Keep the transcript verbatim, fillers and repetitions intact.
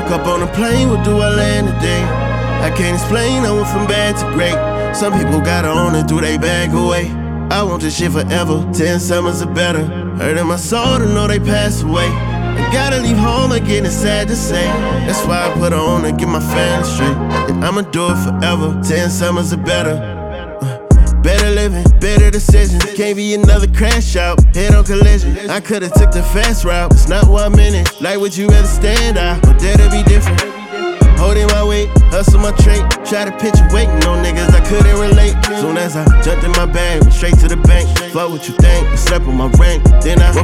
Woke up on a plane, what do I land today? I can't explain, I went from bad to great. Some people gotta own it, threw they bag away. I want this shit forever, ten summers or better. Hurt in my soul to know they passed away. I gotta leave home again, it's sad to say. That's why I put her on to get my family straight. And I'ma do it forever, ten summers or better. Better living, better decisions. Can't be another crash out, head on collision. I could've took the fast route, it's not one minute. Like would you rather stand out, or dare to be different? Holding my weight, hustle my trait. Try to picture waiting on niggas I couldn't relate. Soon as I jumped in my bag, went straight to the bank. Fuck what you think, I slept on my rank. Then I